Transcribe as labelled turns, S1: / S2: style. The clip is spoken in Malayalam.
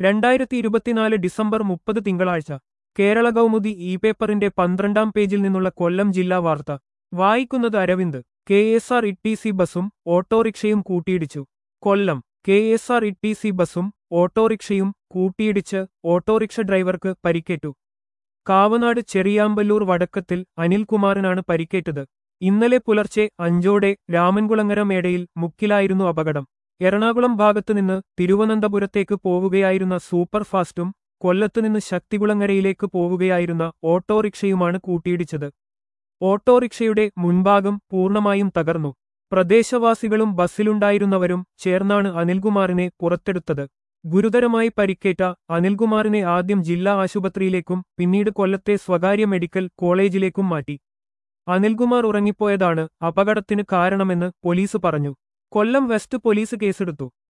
S1: 2024 ഡിസംബർ 30 തിങ്കളാഴ്ച കേരള കൗമുദി ഇ പേപ്പറിന്റെ 12-ാം പേജിൽ നിന്നുള്ള കൊല്ലം ജില്ലാ വാർത്ത വായിക്കുന്നത് അരവിന്ദ്. KSRTC ബസും ഓട്ടോറിക്ഷയും കൂട്ടിയിടിച്ചു. കൊല്ലം. KSRTC ബസും ഓട്ടോറിക്ഷയും കൂട്ടിയിടിച്ച് ഓട്ടോറിക്ഷ ഡ്രൈവർക്ക് പരിക്കേറ്റു. കാവനാട് ചെറിയാമ്പല്ലൂർ വടക്കത്തിൽ അനിൽകുമാറിനാണ് പരിക്കേറ്റത്. ഇന്നലെ പുലർച്ചെ 5-ഓടെ രാമൻകുളങ്ങര മേടയിൽ മുക്കിലായിരുന്നു അപകടം. എറണാകുളം ഭാഗത്തുനിന്ന് തിരുവനന്തപുരത്തേക്ക് പോവുകയായിരുന്ന സൂപ്പർ ഫാസ്റ്റും കൊല്ലത്തുനിന്ന് ശക്തികുളങ്ങരയിലേക്ക് പോവുകയായിരുന്ന ഓട്ടോറിക്ഷയുമാണ് കൂട്ടിയിടിച്ചത്. ഓട്ടോറിക്ഷയുടെ മുൻഭാഗം പൂർണ്ണമായും തകർന്നു. പ്രദേശവാസികളും ബസ്സിലുണ്ടായിരുന്നവരും ചേർന്നാണ് അനിൽകുമാറിനെ പുറത്തെടുത്തത്. ഗുരുതരമായി പരിക്കേറ്റ അനിൽകുമാറിനെ ആദ്യം ജില്ലാ ആശുപത്രിയിലേക്കും പിന്നീട് കൊല്ലത്തെ സ്വകാര്യ മെഡിക്കൽ കോളേജിലേക്കും മാറ്റി. അനിൽകുമാർ ഉറങ്ങിപ്പോയതാണ് അപകടത്തിന് കാരണമെന്ന് പോലീസ് പറഞ്ഞു. കൊല്ലം വെസ്റ്റ് പോലീസ് കേസെടുത്തു.